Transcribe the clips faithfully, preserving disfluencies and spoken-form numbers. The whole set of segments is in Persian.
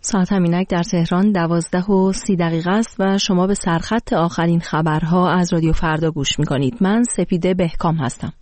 ساعت همینک در تهران دوازده و سی دقیقه است و شما به سرخط آخرین خبرها از رادیو فردا گوش میکنید. من سپیده بهکام هستم.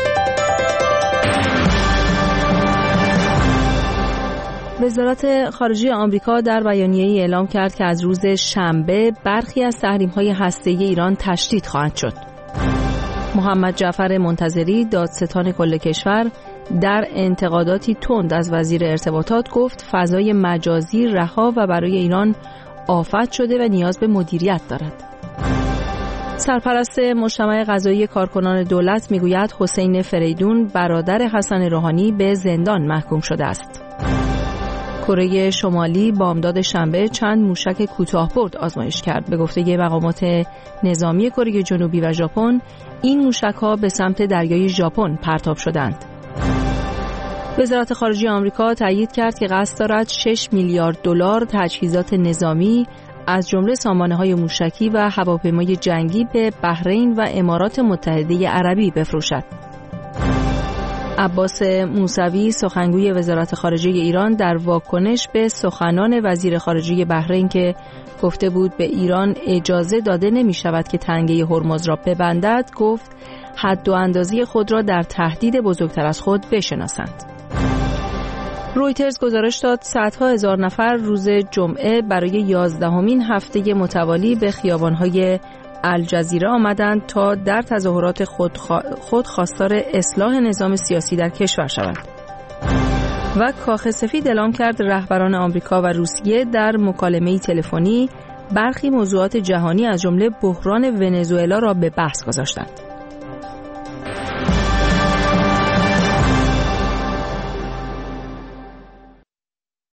وزارت خارجه آمریکا در بیانیه‌ای اعلام کرد که از روز شنبه برخی از تحریم‌های هسته‌ای ایران تشدید خواهد شد. محمد جعفر منتظری دادستان کل کشور در انتقاداتی تند از وزیر ارتباطات گفت فضای مجازی رها و برای ایران آفت شده و نیاز به مدیریت دارد. سرپرست مجتمع قضایی کارکنان دولت میگوید حسین فریدون برادر حسن روحانی به زندان محکوم شده است. کره شمالی بامداد شنبه چند موشک کوتاه‌برد آزمایش کرد. به گفته مقامات نظامی کره جنوبی و ژاپن، این موشک‌ها به سمت دریای ژاپن پرتاب شدند. وزارت خارجه آمریکا تایید کرد که قصد دارد شش میلیارد دلار تجهیزات نظامی از جمله سامانه‌های موشکی و هواپیمای جنگی به بحرین و امارات متحده عربی بفروشد. عباس موسوی سخنگوی وزارت خارجه ایران در واکنش به سخنان وزیر خارجه بحرین که گفته بود به ایران اجازه داده نمی شود که تنگه هرمز را ببندد، گفت حد و اندازه خود را در تهدید بزرگتر از خود بشناسند. رویترز گزارش داد صدها هزار نفر روز جمعه برای یازدهمین هفته متوالی به خیابان‌های الجزیره آمدند تا در تظاهرات خود, خوا... خود خواستار اصلاح نظام سیاسی در کشور شوند. و کاخ سفید اعلام کرد رهبران آمریکا و روسیه در مکالمه‌ای تلفنی برخی موضوعات جهانی از جمله بحران ونزوئلا را به بحث گذاشتند.